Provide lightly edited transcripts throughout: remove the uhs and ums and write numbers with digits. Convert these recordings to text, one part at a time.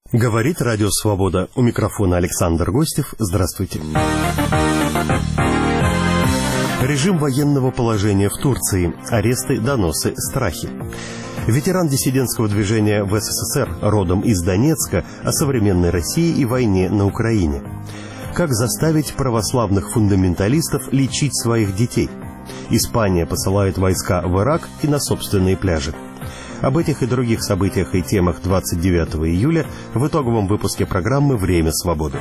Говорит Радио Свобода. У микрофона Александр Гостев. Здравствуйте. Режим военного положения в Турции. Аресты, доносы, страхи. Ветеран диссидентского движения в СССР, родом из Донецка, о современной России и войне на Украине. Как заставить православных фундаменталистов лечить своих детей? Испания посылает войска в Ирак и на собственные пляжи. Об этих и других событиях и темах 29 июля в итоговом выпуске программы «Время свободы».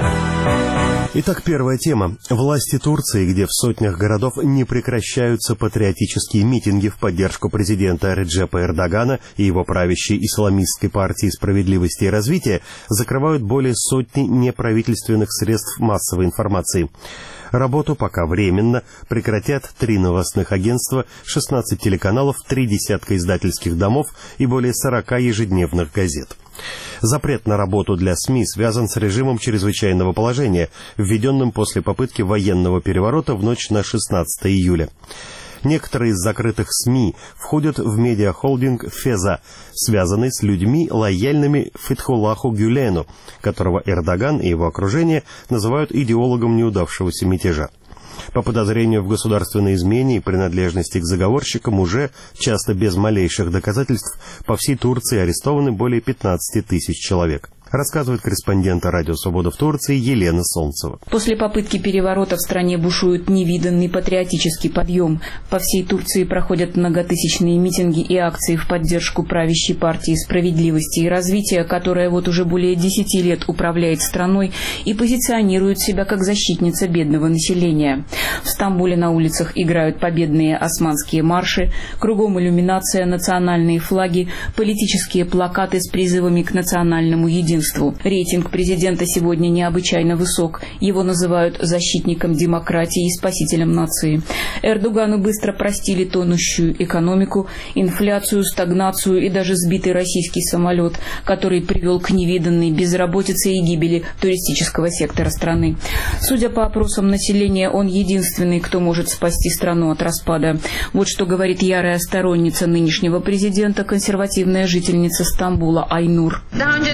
Итак, первая тема. Власти Турции, где в сотнях городов не прекращаются патриотические митинги в поддержку президента Реджепа Эрдогана и его правящей исламистской партии «Справедливости и развития», закрывают более сотни неправительственных средств массовой информации. Работу пока временно прекратят 3 новостных агентства, 16 телеканалов, 3 десятка издательских домов и более 40 ежедневных газет. Запрет на работу для СМИ связан с режимом чрезвычайного положения, введенным после попытки военного переворота в ночь на 16 июля. Некоторые из закрытых СМИ входят в медиахолдинг «Феза», связанный с людьми, лояльными Фетхуллаху Гюлену, которого Эрдоган и его окружение называют идеологом неудавшегося мятежа. По подозрению в государственной измене и принадлежности к заговорщикам уже, часто без малейших доказательств, по всей Турции арестованы более 15 тысяч человек. Рассказывает корреспондент Радио Свобода в Турции Елена Солнцева. После попытки переворота в стране бушует невиданный патриотический подъем. По всей Турции проходят многотысячные митинги и акции в поддержку правящей партии «Справедливости и развития», которая вот уже более 10 лет управляет страной и позиционирует себя как защитница бедного населения. В Стамбуле на улицах играют победные османские марши, кругом иллюминация, национальные флаги, политические плакаты с призывами к национальному единству. Рейтинг президента сегодня необычайно высок. Его называют защитником демократии и спасителем нации. Эрдогану быстро простили тонущую экономику, инфляцию, стагнацию и даже сбитый российский самолет, который привел к невиданной безработице и гибели туристического сектора страны. Судя по опросам населения, он единственный, кто может спасти страну от распада. Вот что говорит ярая сторонница нынешнего президента, консервативная жительница Стамбула Айнур.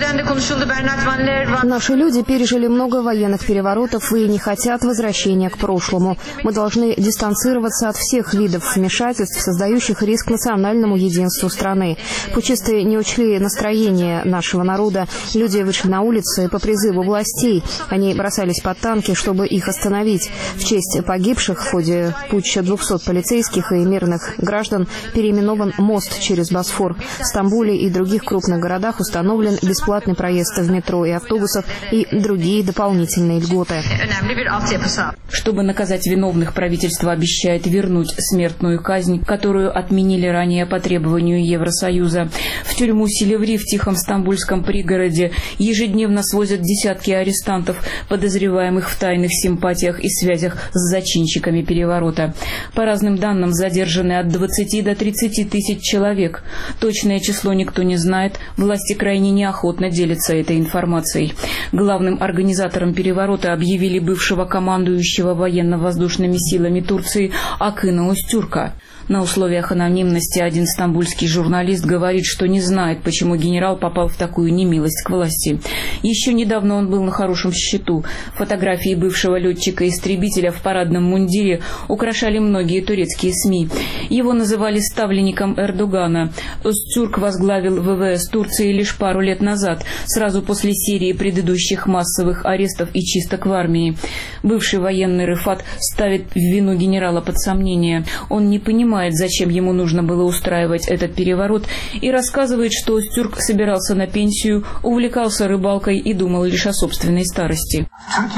Наши люди пережили много военных переворотов и не хотят возвращения к прошлому. Мы должны дистанцироваться от всех видов вмешательств, создающих риск национальному единству страны. Путчисты не учли настроение нашего народа. Люди вышли на улицы по призыву властей. Они бросались под танки, чтобы их остановить. В честь погибших в ходе путча 200 полицейских и мирных граждан переименован мост через Босфор. В Стамбуле и других крупных городах установлен бесплатный проезд в метро и автобусов и другие дополнительные льготы. Чтобы наказать виновных, правительство обещает вернуть смертную казнь, которую отменили ранее по требованию Евросоюза. В тюрьму Силиври в тихом стамбульском пригороде ежедневно свозят десятки арестантов, подозреваемых в тайных симпатиях и связях с зачинщиками переворота. По разным данным, задержаны от 20 до 30 тысяч человек. Точное число никто не знает, власти крайне неохотно делятся этой информацией. Главным организатором переворота объявили бывшего командующего военно-воздушными силами Турции Акына Озтюрка. На условиях анонимности один стамбульский журналист говорит, что не знает, почему генерал попал в такую немилость к власти. Еще недавно он был на хорошем счету. Фотографии бывшего летчика-истребителя в парадном мундире украшали многие турецкие СМИ. Его называли ставленником Эрдогана. Озтюрк возглавил ВВС Турции лишь пару лет назад, сразу после серии предыдущих массовых арестов и чисток в армии. Бывший военный Рыфат ставит в вину генерала под сомнение. Он не понимает, зачем ему нужно было устраивать этот переворот, и рассказывает, что Озтюрк собирался на пенсию, увлекался рыбалкой и думал лишь о собственной старости.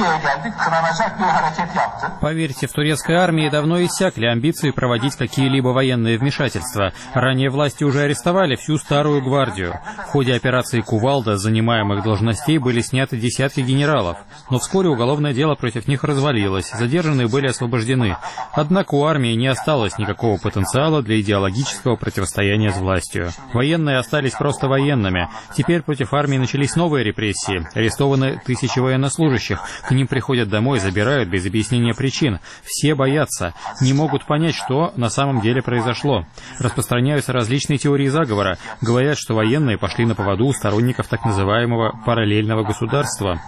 Поверьте, в турецкой армии давно иссякли амбиции проводить какие-либо военные вмешательства. Ранее власти уже арестовали всю старую гвардию. В ходе операции «Кувалда» с занимаемых должностей были сняты десятки генералов, но вскоре уголовное дело против них развалилось, задержанные были освобождены. Однако у армии не осталось никакого потенциала для идеологического противостояния с властью. Военные остались просто военными. Теперь против армии начались новые репрессии. Арестованы тысячи военнослужащих. К ним приходят домой, забирают без объяснения причин. Все боятся, не могут понять, что на самом деле произошло. Распространяются различные теории заговора. Говорят, что военные пошли на поводу у сторонников так называемого параллельного государства.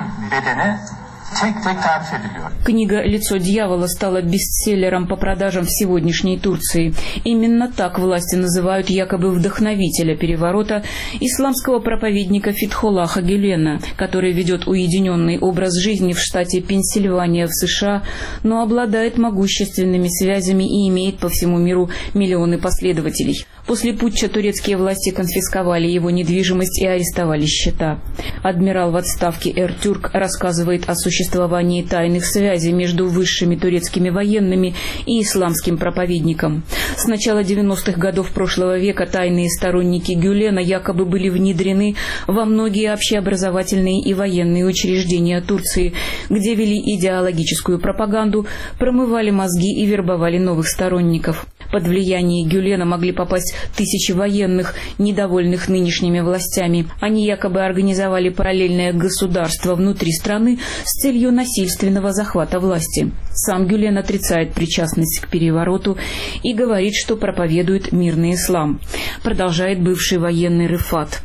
Книга «Лицо дьявола» стала бестселлером по продажам в сегодняшней Турции. Именно так власти называют якобы вдохновителя переворота, исламского проповедника Фетхоллаха Гюлена, который ведет уединенный образ жизни в штате Пенсильвания в США, но обладает могущественными связями и имеет по всему миру миллионы последователей. После путча турецкие власти конфисковали его недвижимость и арестовали счета. Адмирал в отставке Эртюрк рассказывает о существовании тайных связей между высшими турецкими военными и исламским проповедником. С начала 90-х годов прошлого века тайные сторонники Гюлена якобы были внедрены во многие общеобразовательные и военные учреждения Турции, где вели идеологическую пропаганду, промывали мозги и вербовали новых сторонников. Под влияние Гюлена могли попасть тысячи военных, недовольных нынешними властями. Они якобы организовали параллельное государство внутри страны с целью насильственного захвата власти. Сам Гюлен отрицает причастность к перевороту и говорит, что проповедует мирный ислам. Продолжает бывший военный Рифат.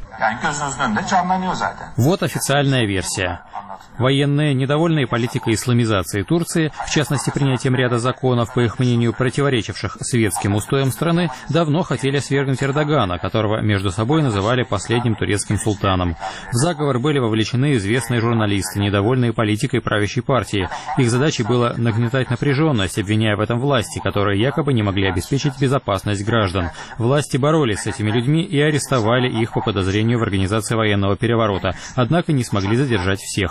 Вот официальная версия. Военные, недовольные политикой исламизации Турции, в частности принятием ряда законов, по их мнению, противоречивших светским устоям страны, давно хотели свергнуть Эрдогана, которого между собой называли последним турецким султаном. В заговор были вовлечены известные журналисты, недовольные политикой правящей партии. Их задачей было нагнетать напряженность, обвиняя в этом власти, которые якобы не могли обеспечить безопасность граждан. Власти боролись с этими людьми и арестовали их по подозрению в организации военного переворота, однако не смогли задержать всех.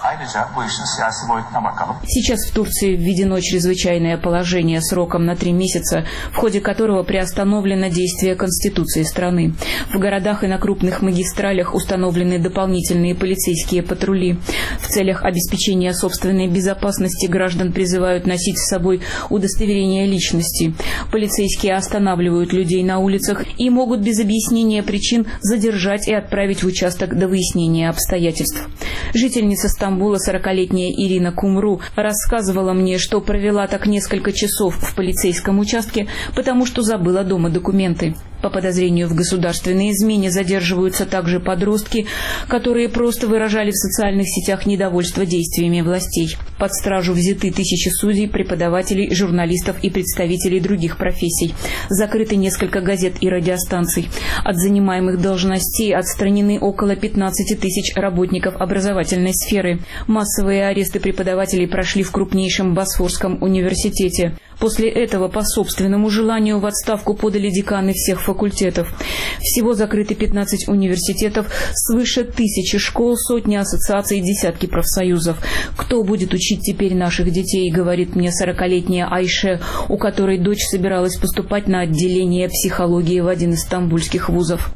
Сейчас в Турции введено чрезвычайное положение сроком на 3 месяца, в ходе которого приостановлено действие Конституции страны. В городах и на крупных магистралях установлены дополнительные полицейские патрули. В целях обеспечения собственной безопасности граждан призывают носить с собой удостоверение личности. Полицейские останавливают людей на улицах и могут без объяснения причин задержать и отправить в участок до выяснения обстоятельств. Жительница Стамбула, 40-летняя Ирина Кумру, рассказывала мне, что провела так несколько часов в полицейском участке, потому что забыла дома документы. По подозрению в государственной измене задерживаются также подростки, которые просто выражали в социальных сетях недовольство действиями властей. Под стражу взяты тысячи судей, преподавателей, журналистов и представителей других профессий. Закрыты несколько газет и радиостанций. От занимаемых должностей отстранены около 15 тысяч работников образовательной сферы. Массовые аресты преподавателей прошли в крупнейшем Босфорском университете. После этого по собственному желанию в отставку подали деканы всех факультетов. Всего закрыты 15 университетов, свыше 1000 школ, сотни ассоциаций, десятки профсоюзов. Кто будет учить теперь наших детей, говорит мне 40-летняя Айше, у которой дочь собиралась поступать на отделение психологии в один из стамбульских вузов.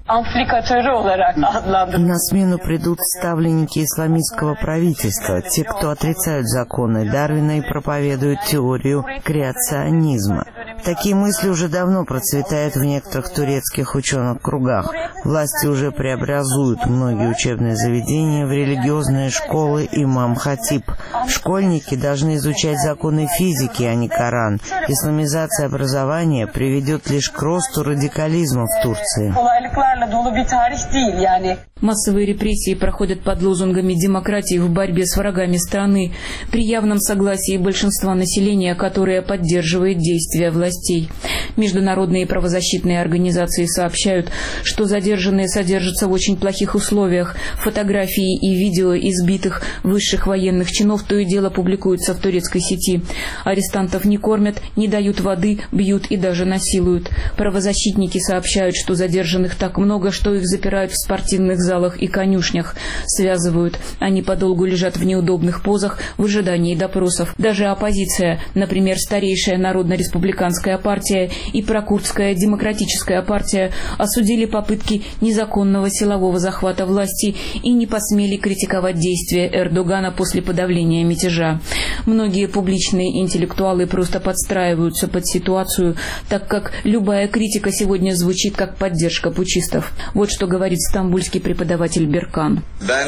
На смену придут ставленники исламистского правительства, те, кто отрицают законы Дарвина и проповедуют теорию креационизма. Такие мысли уже давно процветают в некоторых турецких ученых кругах. Власти уже преобразуют многие учебные заведения в религиозные школы имам-хатиб. Школьники должны изучать законы физики, а не Коран. Исламизация образования приведет лишь к росту радикализма в Турции. Массовые репрессии проходят под лозунгами демократии в борьбе с врагами страны, при явном согласии большинства населения, которое поддерживает действия властей. Международные правозащитные организации сообщают, что задержанные содержатся в очень плохих условиях. Фотографии и видео избитых высших военных чинов то и дело публикуются в турецкой сети. Арестантов не кормят, не дают воды, бьют и даже насилуют. Правозащитники сообщают, что задержанных так много, что их запирают в спортивных залах и конюшнях. Связывают. Они подолгу лежат в неудобных позах в ожидании допросов. Даже оппозиция, например, старейшая Народно-республиканская Азербайджанская партия и прокурдская демократическая партия осудили попытки незаконного силового захвата власти и не посмели критиковать действия Эрдогана после подавления мятежа. Многие публичные интеллектуалы просто подстраиваются под ситуацию, так как любая критика сегодня звучит как поддержка путчистов. Вот что говорит стамбульский преподаватель Беркан.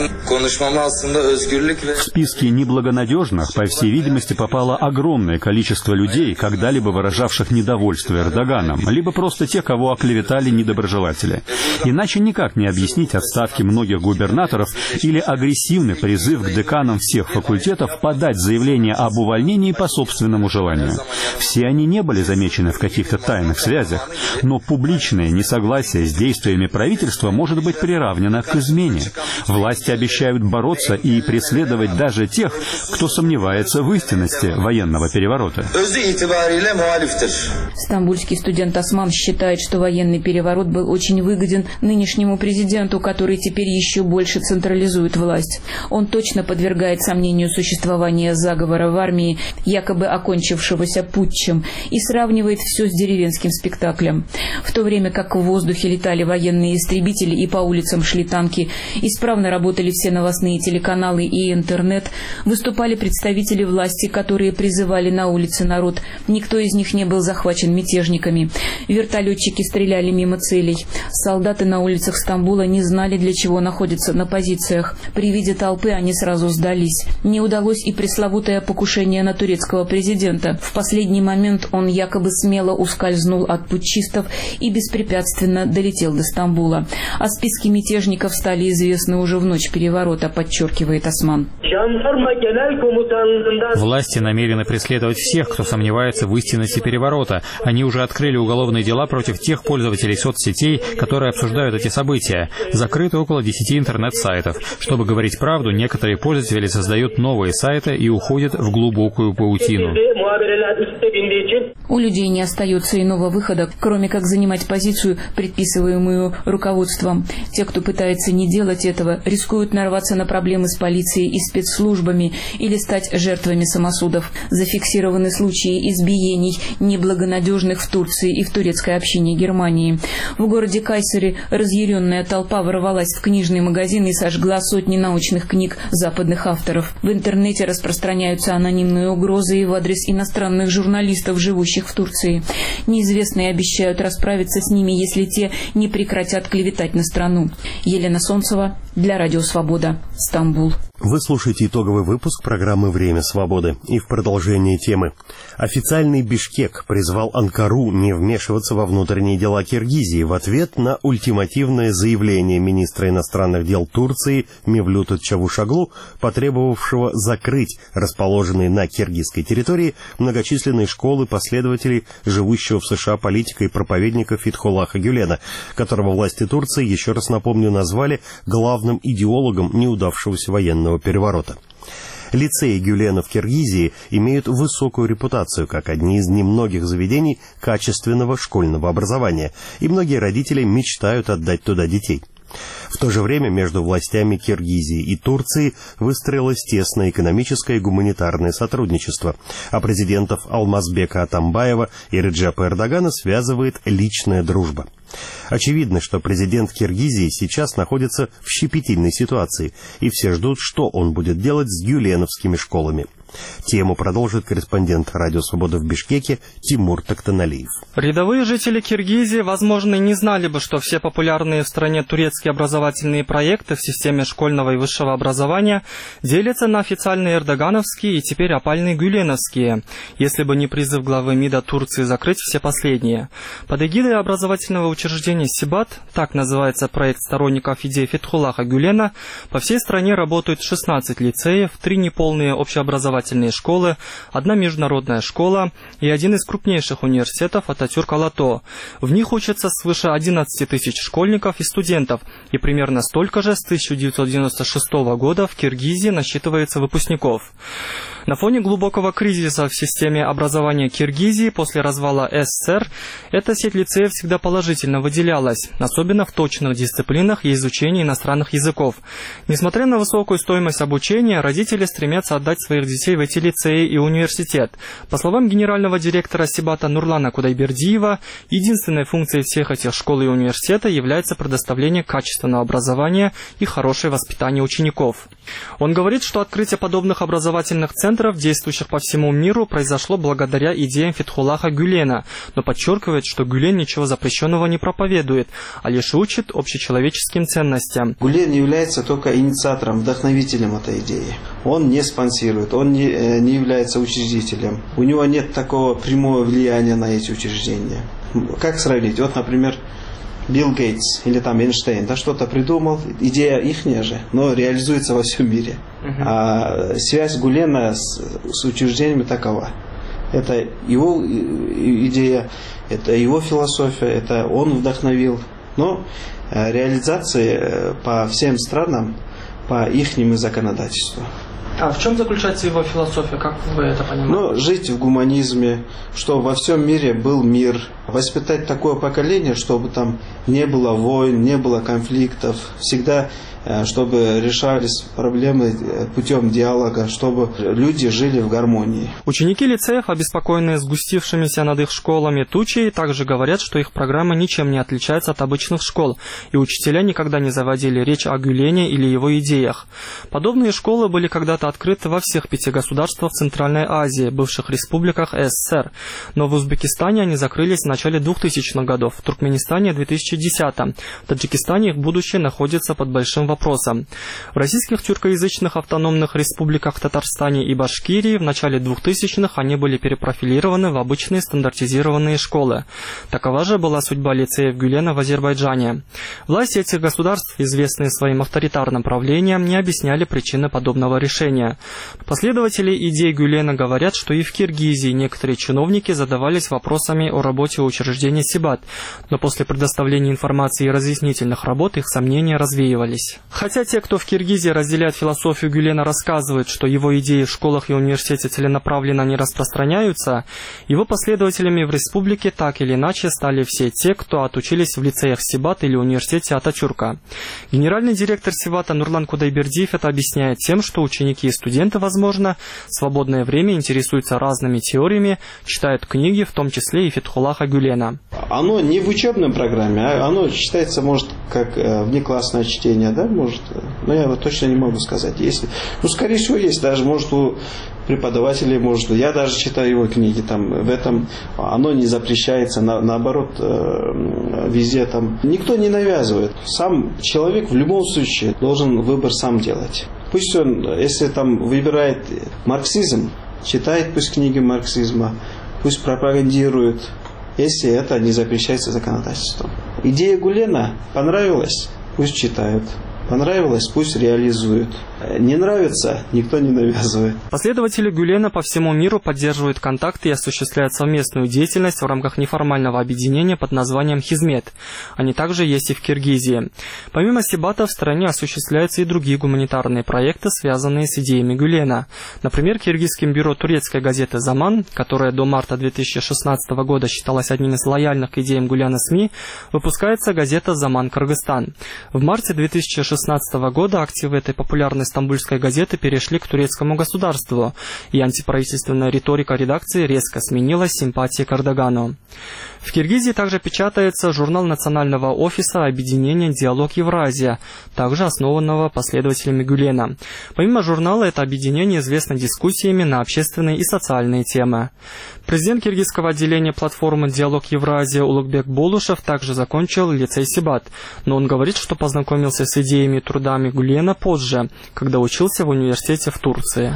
В списке неблагонадежных, по всей видимости, попало огромное количество людей, когда-либо выражавших недовольство Эрдоганом, либо просто те, кого оклеветали недоброжелатели. Иначе никак не объяснить отставки многих губернаторов или агрессивный призыв к деканам всех факультетов подать заявление об увольнении по собственному желанию. Все они не были замечены в каких-то тайных связях, но публичное несогласие с действиями правительства может быть приравнено к измене. Власти обещают бороться и преследовать даже тех, кто сомневается в истинности военного переворота. Стамбульский студент Осман считает, что военный переворот был очень выгоден нынешнему президенту, который теперь еще больше централизует власть. Он точно подвергает сомнению существование заговора в армии, якобы окончившегося путчем, и сравнивает все с деревенским спектаклем. В то время как в воздухе летали военные истребители и по улицам шли танки, исправно работали все новостные телеканалы и интернет, выступали представители власти, которые призывали на улице народ. Никто из них не был захвачен мятежниками. Вертолетчики стреляли мимо целей. Солдаты на улицах Стамбула не знали, для чего находятся на позициях. При виде толпы они сразу сдались. Не удалось и пресловутое покушение на турецкого президента. В последний момент он якобы смело ускользнул от путчистов и беспрепятственно долетел до Стамбула. А списки мятежников стали известны уже в ночь переворота, подчеркивает Осман. Власти намерены преследовать всех, кто сомневается в истинности переворота. Они уже открыли уголовные дела против тех пользователей соцсетей, которые обсуждают эти события. Закрыто около 10 интернет-сайтов. Чтобы говорить правду, некоторые пользователи создают новые сайты и уходят в глубокую паутину. У людей не остается иного выхода, кроме как занимать позицию, предписываемую руководством. Те, кто пытается не делать этого, рискуют нарваться на проблемы с полицией и спецслужбами или стать жертвами самосудов. Зафиксированы случаи избиений неблагонадежных в Турции и в турецкой общине Германии. В городе Кайсери разъяренная толпа ворвалась в книжный магазин и сожгла сотни научных книг западных авторов. В интернете распространяются анонимные угрозы и в адрес иностранных журналистов, живущих в Турции. Неизвестные обещают расправиться с ними, если те не прекратят клеветать на страну. Елена Солнцева для Радио Свобода, Стамбул. Вы слушаете итоговый выпуск программы «Время свободы». И в продолжении темы. Официальный Бишкек призвал Анкару не вмешиваться во внутренние дела Киргизии в ответ на ультимативное заявление министра иностранных дел Турции Мевлюта Чавушоглу, потребовавшего закрыть расположенные на киргизской территории многочисленные школы последователей живущего в США политика и проповедника Фетхуллаха Гюлена, которого власти Турции, еще раз напомню, назвали главным идеологом неудавшегося военного переворота. Лицеи Гюлена в Киргизии имеют высокую репутацию как одни из немногих заведений качественного школьного образования, и многие родители мечтают отдать туда детей. В то же время между властями Киргизии и Турции выстроилось тесное экономическое и гуманитарное сотрудничество, а президентов Алмазбека Атамбаева и Реджепа Эрдогана связывает личная дружба. Очевидно, что президент Киргизии сейчас находится в щепетильной ситуации, и все ждут, что он будет делать с гюленовскими школами. Тему продолжит корреспондент «Радио Свобода» в Бишкеке Тимур Токтаналиев. Рядовые жители Киргизии, возможно, не знали бы, что все популярные в стране турецкие образовательные проекты в системе школьного и высшего образования делятся на официальные эрдогановские и теперь опальные гюленовские, если бы не призыв главы МИДа Турции закрыть все последние. Под эгидой образовательного учреждения Сибат, так называется проект сторонников идеи Фетхуллаха Гюлена, по всей стране работают 16 лицеев, 3 неполные общеобразовательные школы, 1 международная школа и один из крупнейших университетов Ататюрк-Алато. В них учатся свыше 11 тысяч школьников и студентов, и примерно столько же с 1996 года в Киргизии насчитывается выпускников. На фоне глубокого кризиса в системе образования Киргизии после развала СССР эта сеть лицеев всегда положительно выделялась, особенно в точных дисциплинах и изучении иностранных языков. Несмотря на высокую стоимость обучения, родители стремятся отдать своих детей в эти лицеи и университет. По словам генерального директора Сибата Нурлана Кудайбердиева, единственной функцией всех этих школ и университета является предоставление качественного образования и хорошее воспитание учеников. Он говорит, что открытие подобных образовательных центров, действующих по всему миру, произошло благодаря идеям Фетхуллаха Гюлена, но подчеркивает, что Гюлен ничего запрещенного не проповедует, а лишь учит общечеловеческим ценностям. Гюлен является только инициатором, вдохновителем этой идеи. Он не спонсирует, он не является учредителем. У него нет такого прямого влияния на эти учреждения. Как сравнить? Вот, например, Билл Гейтс или там Эйнштейн, да, что-то придумал, идея ихняя же, но реализуется во всем мире. А связь Гюлена с учреждениями такова. Это его идея, это его философия, это он вдохновил. Но реализация по всем странам, по ихнему законодательству. А в чем заключается его философия, как вы это понимаете? Ну, жить в гуманизме, чтобы во всем мире был мир, воспитать такое поколение, чтобы там не было войн, не было конфликтов, всегда чтобы решались проблемы путем диалога, чтобы люди жили в гармонии. Ученики лицеев, обеспокоенные сгустившимися над их школами тучей, также говорят, что их программа ничем не отличается от обычных школ, и учителя никогда не заводили речь о Гюлене или его идеях. Подобные школы были когда-то открыты во всех 5 государствах Центральной Азии, бывших республиках СССР, но в Узбекистане они закрылись в начале 2000-х годов, в Туркменистане – в 2010-м, в Таджикистане их будущее находится под большим вопросом. В российских тюркоязычных автономных республиках Татарстане и Башкирии в начале 2000-х они были перепрофилированы в обычные стандартизированные школы. Такова же была судьба лицеев Гюлена в Азербайджане. Власти этих государств, известные своим авторитарным правлением, не объясняли причины подобного решения. Последователи идей Гюлена говорят, что и в Киргизии некоторые чиновники задавались вопросами о работе учреждения Сибат, но после предоставления информации и разъяснительных работ их сомнения развеивались. Хотя те, кто в Киргизии разделяет философию Гюлена, рассказывают, что его идеи в школах и университете целенаправленно не распространяются, его последователями в республике так или иначе стали все те, кто отучились в лицеях Сибат или университете Ататюрка. Генеральный директор Сибата Нурлан Кудайбердиев это объясняет тем, что ученики и студенты, возможно, в свободное время интересуются разными теориями, читают книги, в том числе и Фетхуллаха Гюлена. Оно не в учебной программе, а оно читается, может, как внеклассное чтение, да, может, но я вот точно не могу сказать. Если, ну, скорее всего, есть, даже, может, у преподавателей, может, я даже читаю его книги, там, в этом оно не запрещается, наоборот, везде там, никто не навязывает. Сам человек в любом случае должен выбор сам делать. Пусть он, если там выбирает марксизм, читает пусть книги марксизма, пусть пропагандирует, если это не запрещается законодательством. Идея Гюлена понравилась, пусть читают. Понравилось, пусть реализуют. Не нравится, никто не навязывает. Последователи Гюлена по всему миру поддерживают контакты и осуществляют совместную деятельность в рамках неформального объединения под названием «Хизмет». Они также есть и в Киргизии. Помимо Сибата в стране осуществляются и другие гуманитарные проекты, связанные с идеями Гюлена. Например, киргизским бюро турецкой газеты «Заман», которая до марта 2016 года считалась одним из лояльных к идеям Гюлена СМИ, выпускается газета «Заман Кыргызстан». В марте 2016 года активы этой популярной стамбульской газеты перешли к турецкому государству, и антиправительственная риторика редакции резко сменилась симпатией к Эрдогану. В Киргизии также печатается журнал Национального офиса объединения «Диалог Евразия», также основанного последователями Гюлена. Помимо журнала, это объединение известно дискуссиями на общественные и социальные темы. Президент киргизского отделения платформы «Диалог Евразия» Улугбек Болушев также закончил лицей Сибат, но он говорит, что познакомился с идеями и трудами Гюлена позже, когда учился в университете в Турции.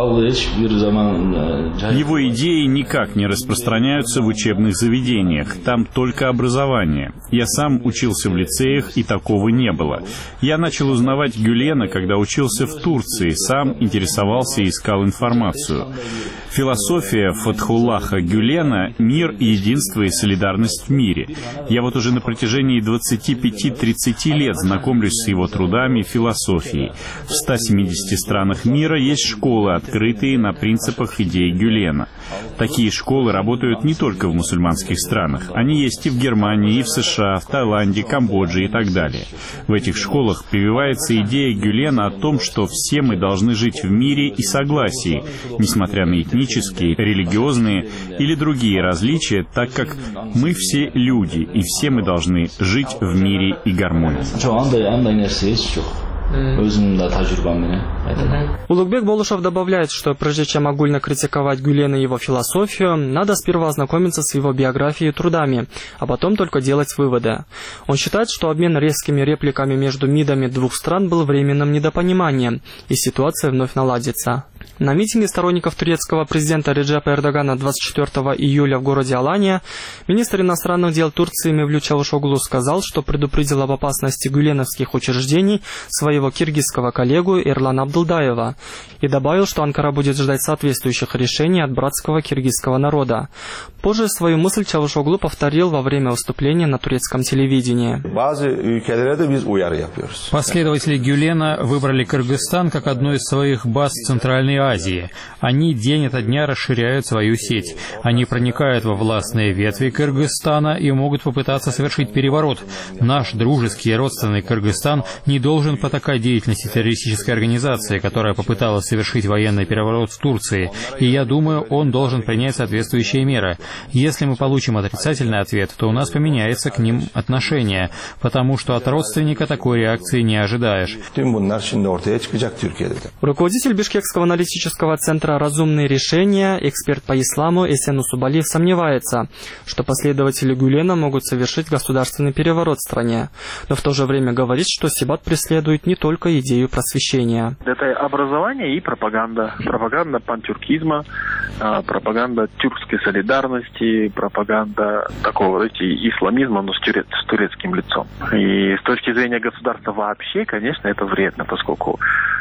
Его идеи никак не распространяются в учебных заведениях. Там только образование. Я сам учился в лицеях, и такого не было. Я начал узнавать Гюлена, когда учился в Турции, сам интересовался и искал информацию. Философия Фетхуллаха Гюлена — мир, единство и солидарность в мире. Я вот уже на протяжении 25-30 лет знакомлюсь с его трудами. трудами, философией. В 170 странах мира есть школы, открытые на принципах идей Гюлена. Такие школы работают не только в мусульманских странах. Они есть и в Германии, и в США, в Таиланде, Камбодже и так далее. В этих школах прививается идея Гюлена о том, что все мы должны жить в мире и согласии, несмотря на этнические, религиозные или другие различия, так как мы все люди, и все мы должны жить в мире и гармонии. Улугбек Болушев добавляет, что прежде чем огульно критиковать Гюлена и его философию, надо сперва ознакомиться с его биографией и трудами, а потом только делать выводы. Он считает, что обмен резкими репликами между МИДами двух стран был временным недопониманием, и ситуация вновь наладится. На митинге сторонников турецкого президента Реджепа Эрдогана 24 июля в городе Алания министр иностранных дел Турции Мевлют Чавушоглу сказал, что предупредил об опасности гюленовских учреждений своего киргизского коллегу Эрлана Абдулдаева и добавил, что Анкара будет ждать соответствующих решений от братского киргизского народа. Позже свою мысль Чавушоглу повторил во время выступления на турецком телевидении. Последователи Гюлена выбрали Кыргызстан как одну из своих баз в Центральной Азии. Они день ото дня расширяют свою сеть. Они проникают во властные ветви Кыргызстана и могут попытаться совершить переворот. Наш дружеский и родственный Кыргызстан не должен потакать деятельности террористической организации, которая попыталась совершить военный переворот в Турции. И я думаю, он должен принять соответствующие меры. Если мы получим отрицательный ответ, то у нас поменяется к ним отношение, потому что от родственника такой реакции не ожидаешь. Руководитель Бишкекского аналитического центра «Разумные решения», эксперт по исламу Эсен Усубалиев сомневается, что последователи Гюлена могут совершить государственный переворот в стране, но в то же время говорит, что Сибат преследует не только идею просвещения. Это образование и пропаганда. Пропаганда пантюркизма, пропаганда тюркской солидарности, пропаганда такого исламизма, но с турецким лицом. И с точки зрения государства вообще, конечно, это вредно, поскольку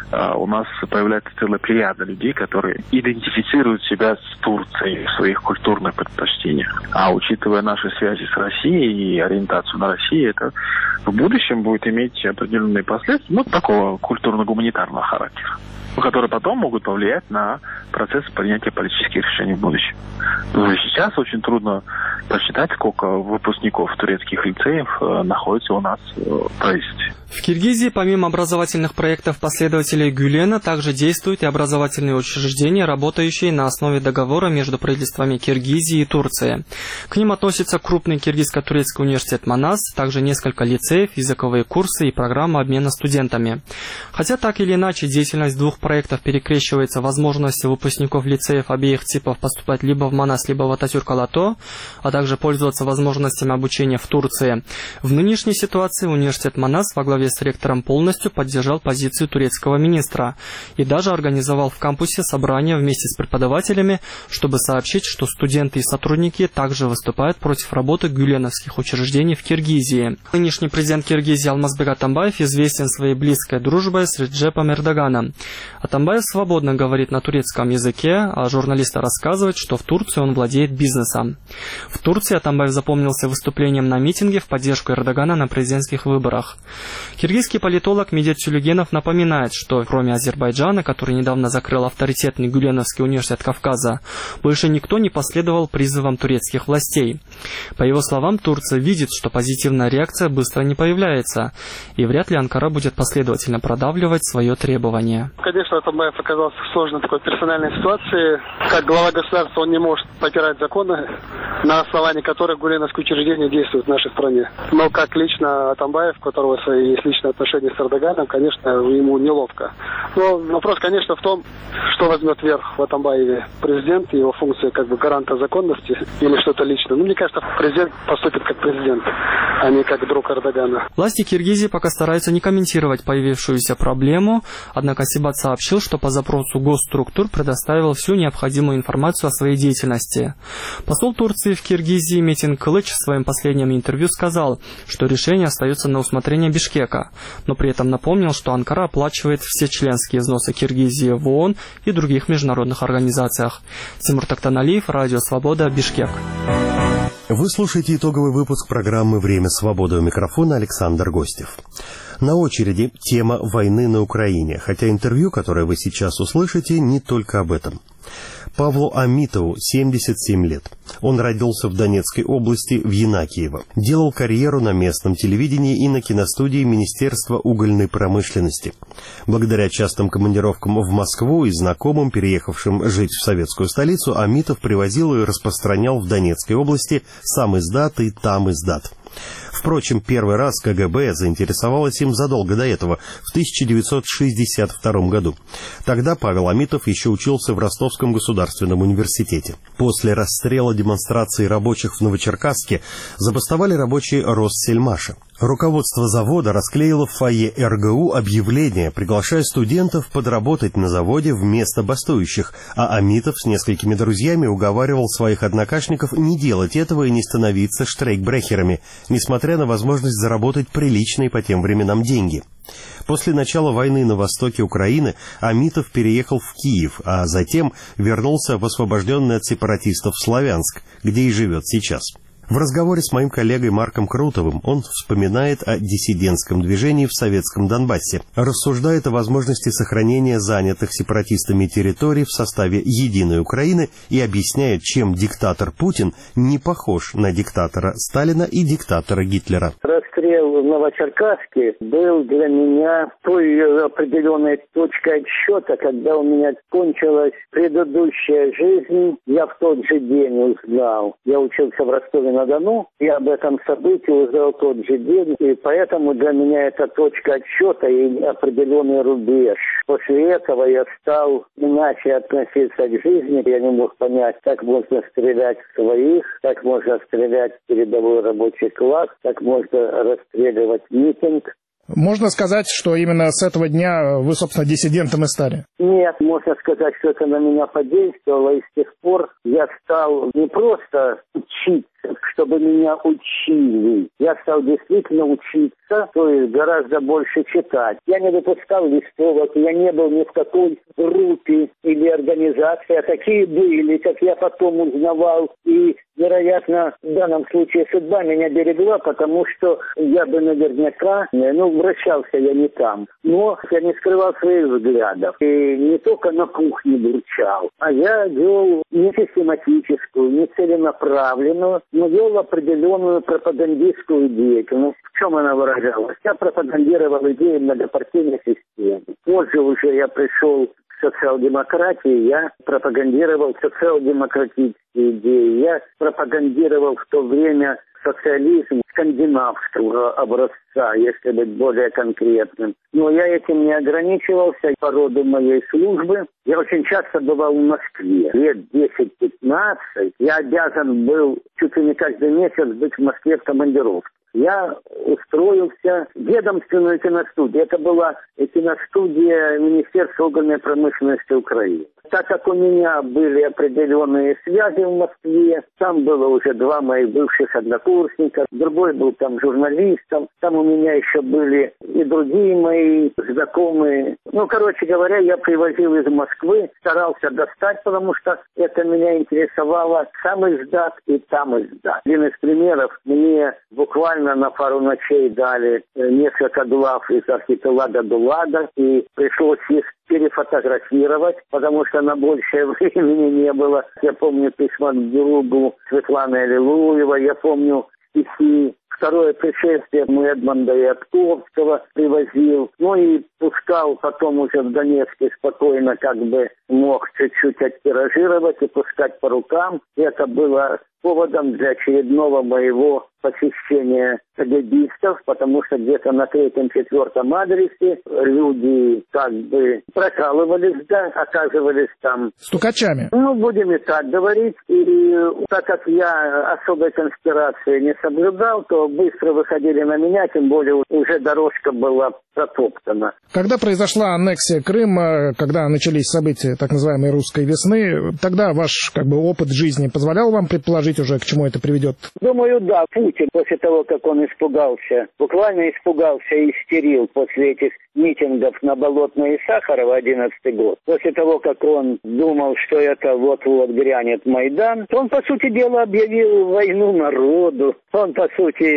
у нас появляется целая плеяда людей, которые идентифицируют себя с Турцией в своих культурных предпочтениях. А учитывая наши связи с Россией и ориентацию на Россию, это в будущем будет иметь определенные последствия, такого культурно-гуманитарного характера, которые потом могут повлиять на процесс принятия политических решений в будущем. Сейчас очень трудно посчитать, сколько выпускников турецких лицеев находится у нас в правительстве. В Киргизии помимо образовательных проектов последователей Гюлена также действуют и образовательные учреждения, работающие на основе договора между правительствами Киргизии и Турции. К ним относится крупный киргизско-турецкий университет Манас, также несколько лицеев, языковые курсы и программа обмена студентами. Хотя так или иначе деятельность двух проектов перекрещивается возможностью выпускников лицеев обеих типов поступать либо в Манас, либо в Ататюрк-Алато, а также пользоваться возможностями обучения в Турции. В нынешней ситуации университет Манас во главе с ректором полностью поддержал позицию турецкого министра и даже организовал в кампусе собрание вместе с преподавателями, чтобы сообщить, что студенты и сотрудники также выступают против работы гюленовских учреждений в Киргизии. Нынешний президент Киргизии Алмазбек Атамбаев известен своей близкой дружбой с Реджепом Эрдоганом. Атамбаев свободно говорит на турецком языке, а журналисты рассказывают, что в Турции он владеет бизнесом. В Турции Атамбаев запомнился выступлением на митинге в поддержку Эрдогана на президентских выборах. Киргизский политолог Медет Сюлегенов напоминает, что кроме Азербайджана, который недавно закрыл авторитетный Гюленовский университет Кавказа, больше никто не последовал призывам турецких властей. По его словам, Турция видит, что позитивная реакция быстро не появляется, и вряд ли Анкара будет последовательно продавливать свое требование. Конечно, Атамбаев оказался в сложной такой персональной ситуации. Как глава государства он не может попирать законы, на основании которых гюленовские учреждения действуют в нашей стране. Но как лично Атамбаев, у которого свои есть личные отношения с Эрдоганом, конечно, ему неловко. Но вопрос, конечно, в том, что возьмет верх в Атамбаеве президент, его функция как бы гаранта законности или что-то личное. Мне кажется, президент поступит как президент, а не как друг Эрдогана. Власти Киргизии пока стараются не комментировать появившуюся проблему, однако Сибат сообщил, что по запросу госструктур предоставил всю необходимую информацию о своей деятельности. Посол Турции в Киргизии Метин Кылыч в своем последнем интервью сказал, что решение остается на усмотрение Бишкека, но при этом напомнил, что Анкара оплачивает все членские взносы Киргизии в ООН и других международных организациях. Тимур Тактаналиев, Радио Свобода, Бишкек. Вы слушаете итоговый выпуск программы «Время свободы», у микрофона Александр Гостев. На очереди тема войны на Украине, хотя интервью, которое вы сейчас услышите, не только об этом. Павлу Амитову 77 лет. Он родился в Донецкой области, в Янакиево. Делал карьеру на местном телевидении и на киностудии Министерства угольной промышленности. Благодаря частым командировкам в Москву и знакомым, переехавшим жить в советскую столицу, Амитов привозил и распространял в Донецкой области сам издат и там издат. Впрочем, первый раз КГБ заинтересовалась им задолго до этого, в 1962 году. Тогда Павел Амитов еще учился в Ростовском государственном университете. После расстрела демонстрации рабочих в Новочеркасске забастовали рабочие Россельмаша. Руководство завода расклеило в фойе РГУ объявление, приглашая студентов подработать на заводе вместо бастующих, а Амитов с несколькими друзьями уговаривал своих однокашников не делать этого и не становиться штрейкбрехерами, несмотря на возможность заработать приличные по тем временам деньги. После начала войны на востоке Украины Амитов переехал в Киев, а затем вернулся в освобожденный от сепаратистов Славянск, где и живет сейчас. В разговоре с моим коллегой Марком Крутовым он вспоминает о диссидентском движении в советском Донбассе, рассуждает о возможности сохранения занятых сепаратистами территорий в составе единой Украины и объясняет, чем диктатор Путин не похож на диктатора Сталина и диктатора Гитлера. Расстрел в Новочеркасске был для меня той определенной точкой отсчета, когда у меня кончилась предыдущая жизнь. Я в тот же день узнал. Я учился в Ростове-на-Дону, и об этом событии узнал тот же день, и поэтому для меня это точка отсчета и определенный рубеж. После этого я стал иначе относиться к жизни. Я не мог понять, как можно стрелять в своих, как можно стрелять в передовой рабочий класс, как можно расстреливать митинг. Можно сказать, что именно с этого дня вы, собственно, диссидентом и стали? Нет, можно сказать, что это на меня подействовало, и с тех пор я стал не просто учиться, чтобы меня учили. Я стал действительно учиться, то есть гораздо больше читать. Я не выпускал листовок, я не был ни в какой группе или организации, а такие были, как я потом узнавал. И, вероятно, в данном случае судьба меня берегла, потому что я бы наверняка, вращался я не там. Но я не скрывал своих взглядов. И не только на кухне бурчал, а я вел не систематическую, не целенаправленную, но вел определенную пропагандистскую деятельность. В чем она выражалась? Я пропагандировал идеи многопартийной системы. Позже уже я пришел к социал-демократии, я пропагандировал социал-демократические идеи. Я пропагандировал в то время социализм скандинавского образца, если быть более конкретным. Но я этим не ограничивался по роду моей службы. Я очень часто бывал в Москве. Лет 10-15 я обязан был чуть ли не каждый месяц быть в Москве в командировке. Я устроился в ведомственную киностудию. Это была киностудия Министерства угольной промышленности Украины. Так как у меня были определенные связи в Москве, там было уже 2 моих бывших однокурсника, другой был там журналистом, там у меня еще были и другие мои знакомые. Короче говоря, я привозил из Москвы, старался достать, потому что это меня интересовало. Сам издат и там издат. Один из примеров, мне буквально на пару ночей дали несколько глав из архипелага Дулага, и пришлось их перефотографировать, потому что на большее времени не было. Я помню письма к другу Светланы Аллилуевой, я помню стихи «Второе пришествие» Эдмонда Ятковского привозил. И пускал потом уже в Донецке спокойно, как бы мог чуть-чуть оттиражировать и пускать по рукам. Это было поводом для очередного моего посещения КГБистов, потому что где-то на 3-4 адресе люди как бы прокалывались, оказывались там стукачами. Будем и так говорить. И так как я особой конспирации не соблюдал, то быстро выходили на меня, тем более уже дорожка была протоптана. Когда произошла аннексия Крыма, когда начались события так называемой русской весны, тогда ваш опыт жизни позволял вам предположить уже, к чему это приведет? Думаю, да. Путин после того, как он испугался, буквально испугался и истерил после этих митингов на Болотной и Сахарова 11 год, после того, как он думал, что это вот-вот грянет Майдан, он, по сути дела, объявил войну народу. Он, по сути,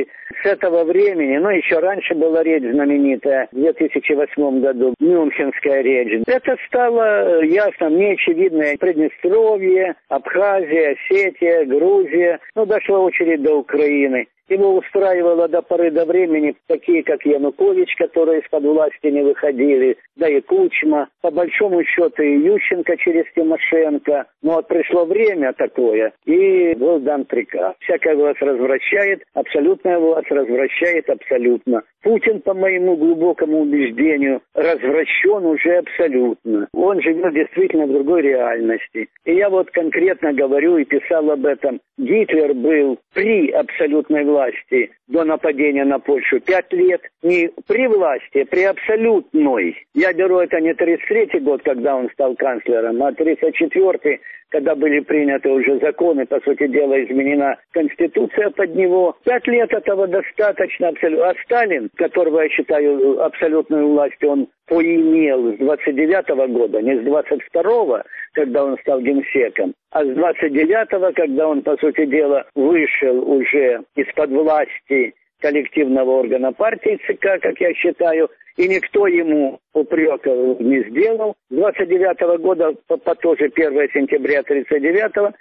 И с этого времени, еще раньше была речь знаменитая, в 2008 году, Мюнхенская речь. Это стало ясно, мне очевидно, Приднестровье, Абхазия, Осетия, Грузия, дошла очередь до Украины. Его устраивало до поры до времени такие, как Янукович, которые из-под власти не выходили, да и Кучма, по большому счету и Ющенко через Тимошенко. Но пришло время такое, и был дан приказ. Всякая власть развращает, абсолютная власть развращает абсолютно. Путин, по моему глубокому убеждению, развращен уже абсолютно. Он живет действительно в другой реальности. И я конкретно говорю и писал об этом. Гитлер был при абсолютной власти до нападения на Польшу 5 лет. Не при власти, а при абсолютной. Я беру это не 33-й год, когда он стал канцлером, а 34-й, когда были приняты уже законы, по сути дела, изменена Конституция под него. 5 лет этого достаточно абсолютно. А Сталин, которого я считаю абсолютную властью, он поимел с 29-го года, не с 22-го, когда он стал генсеком, а с 29-го, когда он, по сути дела, вышел уже из-под власти коллективного органа партии ЦК, как я считаю, и никто ему упреков не сделал. С 29-го года по тоже 1 сентября 39-го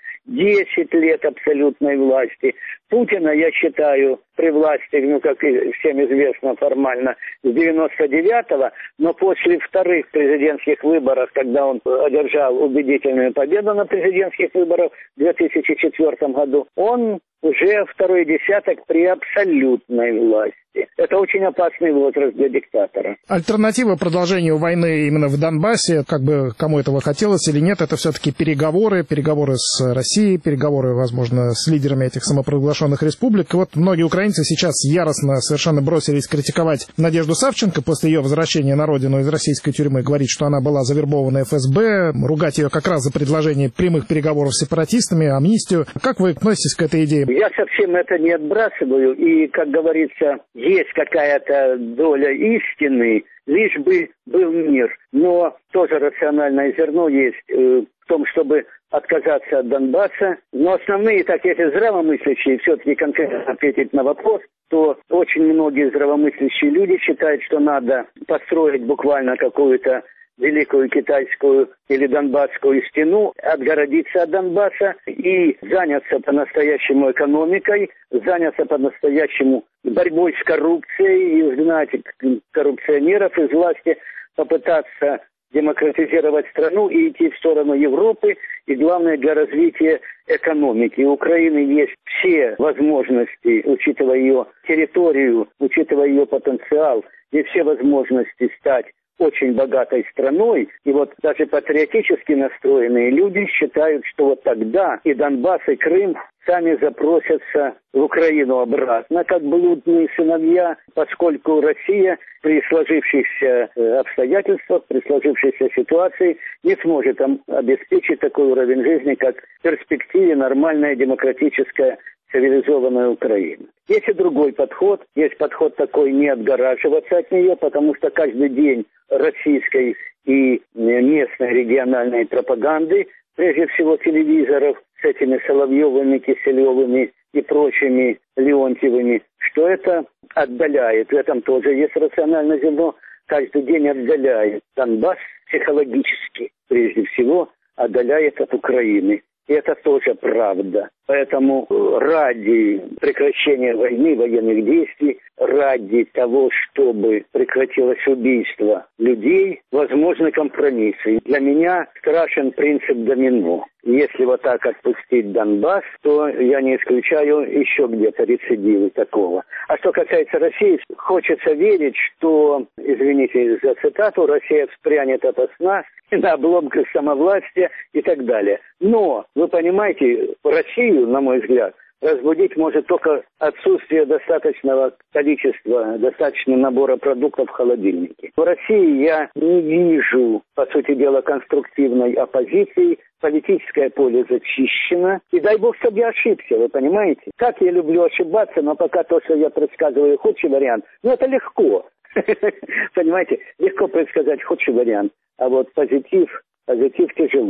10 лет абсолютной власти. Путина, я считаю, при власти, как и всем известно формально, с 99-го, но после вторых президентских выборов, когда он одержал убедительную победу на президентских выборах в 2004 году, он уже второй десяток при абсолютной власти. Это очень опасный возраст для диктатора. Альтернатива продолжению войны именно в Донбассе, кому этого хотелось или нет, это все-таки переговоры с Россией, переговоры, возможно, с лидерами этих самопровозглашенных республик. И многие украинцы сейчас яростно совершенно бросились критиковать Надежду Савченко после ее возвращения на родину из российской тюрьмы, говорить, что она была завербована ФСБ, ругать ее как раз за предложение прямых переговоров с сепаратистами, амнистию. Как вы относитесь к этой идее? Я совсем это не отбрасываю, и, как говорится, есть какая-то доля истины, лишь бы был мир. Но тоже рациональное зерно есть в том, чтобы отказаться от Донбасса. Но основные, если здравомыслящие, все-таки конкретно ответить на вопрос, то очень многие здравомыслящие люди считают, что надо построить буквально какую-то Великую Китайскую или Донбасскую стену, отгородиться от Донбасса и заняться по-настоящему экономикой, заняться по-настоящему борьбой с коррупцией, и изгнать коррупционеров из власти, попытаться демократизировать страну и идти в сторону Европы, и главное для развития экономики. У Украины есть все возможности, учитывая ее территорию, учитывая ее потенциал, есть все возможности стать очень богатой страной, и даже патриотически настроенные люди считают, что тогда и Донбасс, и Крым сами запросятся в Украину обратно, как блудные сыновья, поскольку Россия при сложившихся обстоятельствах, при сложившейся ситуации не сможет обеспечить такой уровень жизни, как в перспективе нормальная демократическая цивилизованная Украина. Есть и другой подход. Есть подход такой не отгораживаться от нее, потому что каждый день российской и местной региональной пропаганды, прежде всего телевизоров, с этими Соловьевыми, Киселевыми и прочими Леонтьевыми, что это отдаляет. В этом тоже есть рациональное зерно. Каждый день отдаляет. Донбасс психологически, прежде всего, отдаляет от Украины. И это тоже правда. Поэтому ради прекращения войны, военных действий, ради того, чтобы прекратилось убийство людей, возможны компромиссы. Для меня страшен принцип домино. Если так отпустить Донбасс, то я не исключаю еще где-то рецидивы такого. А что касается России, хочется верить, что, извините за цитату, Россия вспрянет ото сна на обломках самовластия и так далее. Но, вы понимаете, Россию, на мой взгляд, разбудить может только отсутствие достаточного количества, достаточного набора продуктов в холодильнике. В России я не вижу, по сути дела, конструктивной оппозиции. Политическое поле зачищено. И дай бог, чтобы я ошибся, вы понимаете? Как я люблю ошибаться, но пока то, что я предсказываю худший вариант, это легко. Понимаете, легко предсказать худший вариант. А позитив тяжело.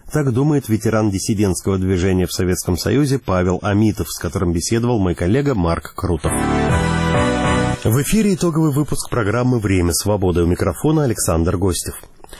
Так думает ветеран диссидентского движения в Советском Союзе Павел Амитов, с которым беседовал мой коллега Марк Крутов. В эфире итоговый выпуск программы «Время свободы». У микрофона Александр Гостев.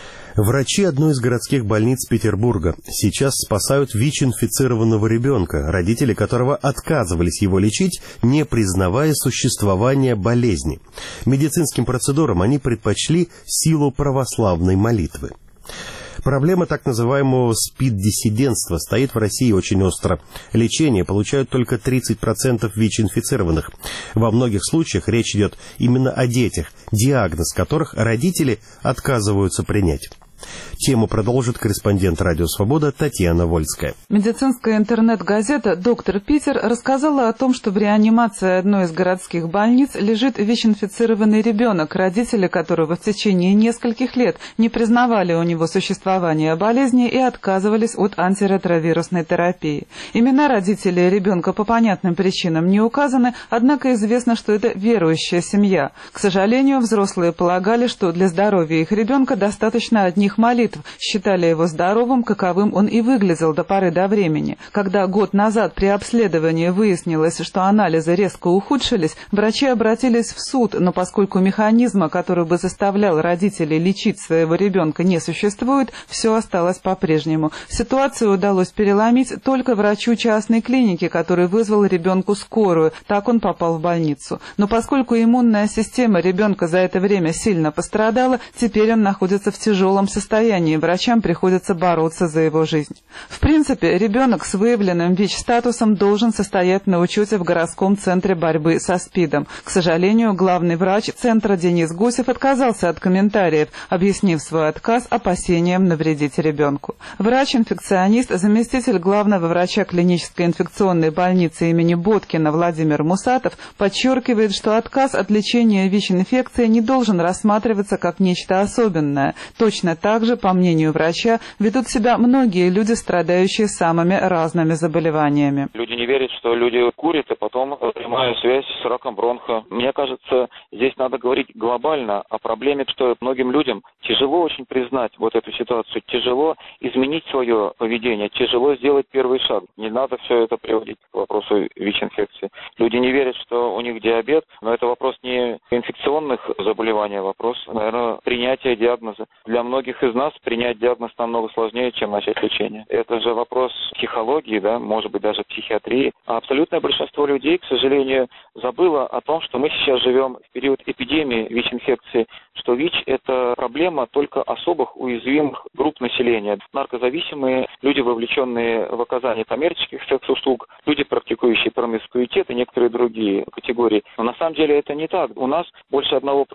Врачи одной из городских больниц Петербурга сейчас спасают ВИЧ-инфицированного ребенка, родители которого отказывались его лечить, не признавая существования болезни. Медицинским процедурам они предпочли силу православной молитвы. Проблема так называемого СПИД-диссидентства стоит в России очень остро. Лечение получают только 30% ВИЧ-инфицированных. Во многих случаях речь идет именно о детях, диагноз которых родители отказываются принять. Тему продолжит корреспондент «Радио Свобода» Татьяна Вольская. Медицинская интернет-газета «Доктор Питер» рассказала о том, что в реанимации одной из городских больниц лежит ВИЧ-инфицированный ребенок, родители которого в течение нескольких лет не признавали у него существование болезни и отказывались от антиретровирусной терапии. Имена родителей ребенка по понятным причинам не указаны, однако известно, что это верующая семья. К сожалению, взрослые полагали, что для здоровья их ребенка достаточно одних молитв, считали его здоровым, каковым он и выглядел до поры до времени. Когда год назад при обследовании выяснилось, что анализы резко ухудшились, врачи обратились в суд, но поскольку механизма, который бы заставлял родителей лечить своего ребенка, не существует, все осталось по-прежнему. Ситуацию удалось переломить только врачу частной клиники, который вызвал ребенку скорую, так он попал в больницу. Но поскольку иммунная система ребенка за это время сильно пострадала, теперь он находится в тяжелом состоянии, врачам приходится бороться за его жизнь. В принципе, ребенок с выявленным ВИЧ-статусом должен состоять на учете в городском центре борьбы со СПИДом. К сожалению, главный врач центра Денис Гусев отказался от комментариев, объяснив свой отказ опасением навредить ребенку. Врач-инфекционист, заместитель главного врача клинической инфекционной больницы имени Боткина Владимир Мусатов подчеркивает, что отказ от лечения ВИЧ-инфекции не должен рассматриваться как нечто особенное. Точно так же, по мнению врача, ведут себя многие люди, страдающие самыми разными заболеваниями. Люди не верят, что люди курят, и потом прямая связь с раком бронха. Мне кажется, здесь надо говорить глобально о проблеме, что многим людям тяжело очень признать вот эту ситуацию, тяжело изменить свое поведение, тяжело сделать первый шаг. Не надо все это приводить к вопросу ВИЧ-инфекции. Люди не верят, что у них диабет, но это вопрос не инфекционных заболеваний, а вопрос, наверное, принятия диагноза. Для многих из нас принять диагноз намного сложнее, чем начать лечение. Это же вопрос психологии, да, может быть, даже психиатрии. А абсолютное большинство людей, к сожалению, забыло о том, что мы сейчас живем в период эпидемии ВИЧ-инфекции, что ВИЧ – это проблема только особых уязвимых групп населения. Наркозависимые, люди, вовлеченные в оказание коммерческих секс-услуг, люди, практикующие промискуитет и некоторые другие категории. Но на самом деле это не так. У нас больше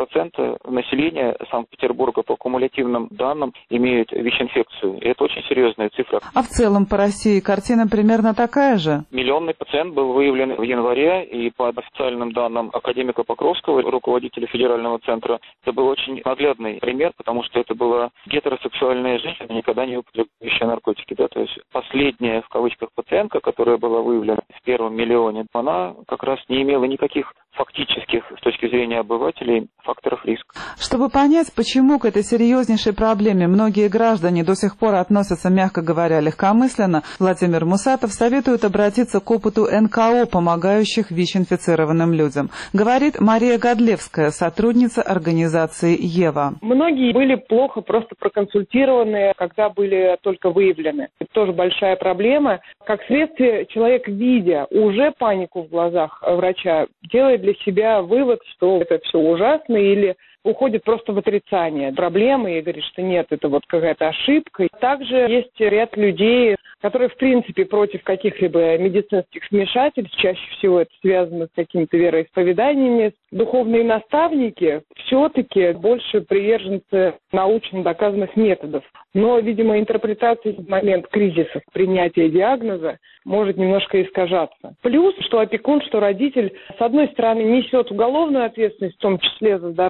1% населения Санкт-Петербурга по кумулятивным данным имеют ВИЧ-инфекцию. И это очень серьезная цифра. А в целом по России картина примерно такая же? Миллионный пациент был выявлен в январе, и по официальным данным академика Покровского, руководителя федерального центра, это был очень наглядный пример, потому что это была гетеросексуальная женщина, никогда не употребляющая наркотики. Да? То есть последняя, в кавычках, пациентка, которая была выявлена в первом миллионе, она как раз не имела никаких фактических, с точки зрения обывателей, факторов риска. Чтобы понять, почему к этой серьезнейшей проблеме многие граждане до сих пор относятся, мягко говоря, легкомысленно, Владимир Мусатов советует обратиться к опыту НКО, помогающих ВИЧ-инфицированным людям. Говорит Мария Годлевская, сотрудница организации «Ева». Многие были плохо просто проконсультированы, когда были только выявлены. Это тоже большая проблема. Как следствие, человек, видя уже панику в глазах врача, делает для себя вывод, что это все ужасно, или уходит просто в отрицание проблемы и говорит, что нет, это вот какая-то ошибка. Также есть ряд людей, которые, в принципе, против каких-либо медицинских вмешательств, чаще всего это связано с какими-то вероисповеданиями. Духовные наставники все-таки больше приверженцы научно доказанных методов. Но, видимо, интерпретация в момент кризиса, принятия диагноза может немножко искажаться. Плюс, что опекун, что родитель, с одной стороны, несет уголовную ответственность, в том числе за здоровье ребенка,